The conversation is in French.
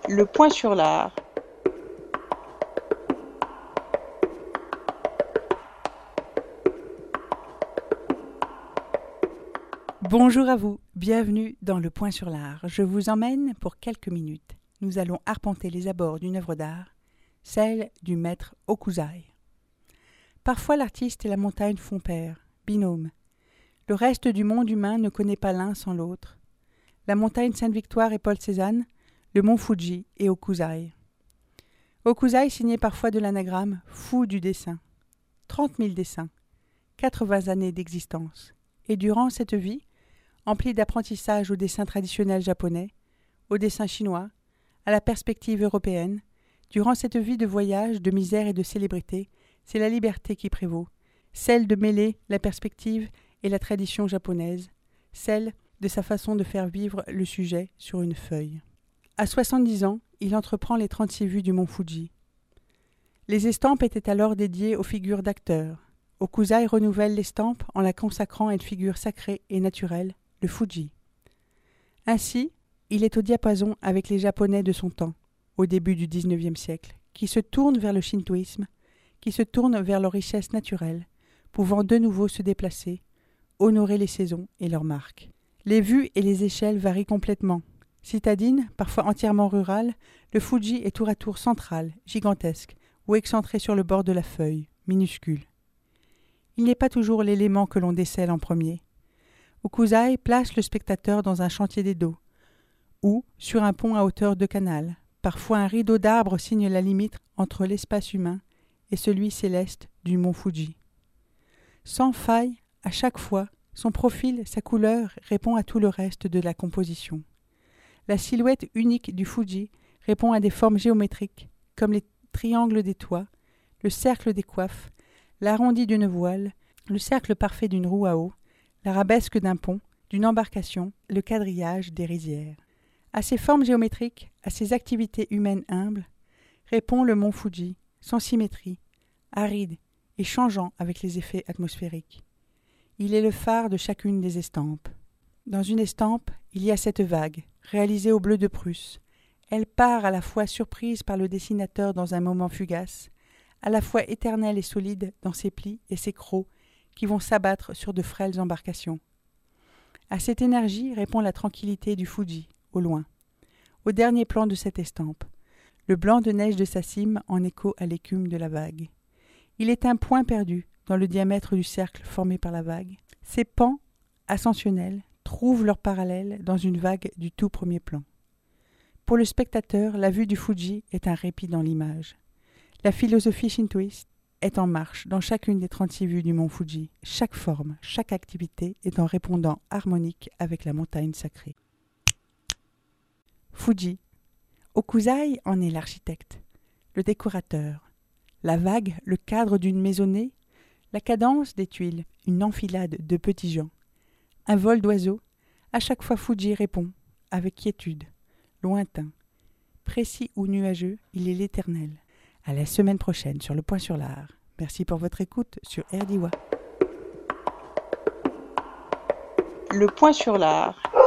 Le point sur l'art. Bonjour à vous, bienvenue dans Le Point sur l'art. Je vous emmène pour quelques minutes. Nous allons arpenter les abords d'une œuvre d'art, celle du maître Hokusai. Parfois l'artiste et la montagne font pair, binôme. Le reste du monde humain ne connaît pas l'un sans l'autre. La montagne Sainte-Victoire et Paul Cézanne, le mont Fuji et Hokusai. Hokusai signait parfois de l'anagramme fou du dessin. 30 000 dessins, 80 années d'existence. Et durant cette vie, emplie d'apprentissage au dessin traditionnel japonais, au dessin chinois, à la perspective européenne, durant cette vie de voyage, de misère et de célébrité, c'est la liberté qui prévaut, celle de mêler la perspective et la tradition japonaise, celle de sa façon de faire vivre le sujet sur une feuille. À 70 ans, il entreprend les 36 vues du mont Fuji. Les estampes étaient alors dédiées aux figures d'acteurs. Hokusai renouvelle l'estampe en la consacrant à une figure sacrée et naturelle, le Fuji. Ainsi, il est au diapason avec les Japonais de son temps, au début du XIXe siècle, qui se tournent vers le shintoïsme, qui se tournent vers leur richesse naturelle, pouvant de nouveau se déplacer, honorer les saisons et leurs marques. Les vues et les échelles varient complètement. Citadine, parfois entièrement rurale, le Fuji est tour à tour central, gigantesque, ou excentré sur le bord de la feuille, minuscule. Il n'est pas toujours l'élément que l'on décèle en premier. Hokusai place le spectateur dans un chantier d'Edo, ou sur un pont à hauteur de canal. Parfois un rideau d'arbres signe la limite entre l'espace humain et celui céleste du mont Fuji. Sans faille, à chaque fois, son profil, sa couleur répond à tout le reste de la composition. La silhouette unique du Fuji répond à des formes géométriques, comme les triangles des toits, le cercle des coiffes, l'arrondi d'une voile, le cercle parfait d'une roue à eau, l'arabesque d'un pont, d'une embarcation, le quadrillage des rizières. À ces formes géométriques, à ces activités humaines humbles, répond le mont Fuji, sans symétrie, aride et changeant avec les effets atmosphériques. Il est le phare de chacune des estampes. Dans une estampe, il y a cette vague, réalisée au bleu de Prusse. Elle part à la fois surprise par le dessinateur dans un moment fugace, à la fois éternelle et solide dans ses plis et ses crocs qui vont s'abattre sur de frêles embarcations. À cette énergie répond la tranquillité du Fuji, au loin. Au dernier plan de cette estampe, le blanc de neige de sa cime en écho à l'écume de la vague. Il est un point perdu dans le diamètre du cercle formé par la vague. Ces pans ascensionnels trouvent leur parallèle dans une vague du tout premier plan. Pour le spectateur, la vue du Fuji est un répit dans l'image. La philosophie shintoïste est en marche dans chacune des 36 vues du mont Fuji. Chaque forme, chaque activité est en répondant harmonique avec la montagne sacrée. Fuji. Hokusai en est l'architecte, le décorateur. La vague, le cadre d'une maisonnée, la cadence des tuiles, une enfilade de petits gens. Un vol d'oiseaux, à chaque fois Fuji répond, avec quiétude, lointain. Précis ou nuageux, il est l'éternel. À la semaine prochaine sur Le Point sur l'art. Merci pour votre écoute sur RDIWA. Le Point sur l'art.